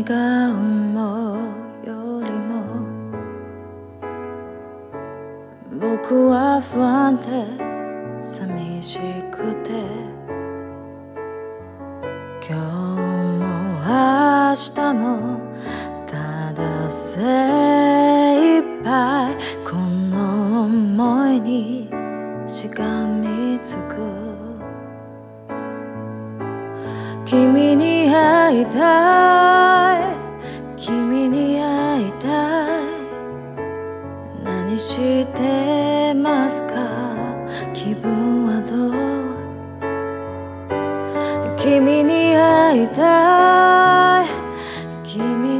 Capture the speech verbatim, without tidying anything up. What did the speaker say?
君が思うよりも僕は不安で寂しくて今日も明日もただ精一杯この想いにしがみつく君に会いたい君に会いたい何してますか気分はどう君に会いたい君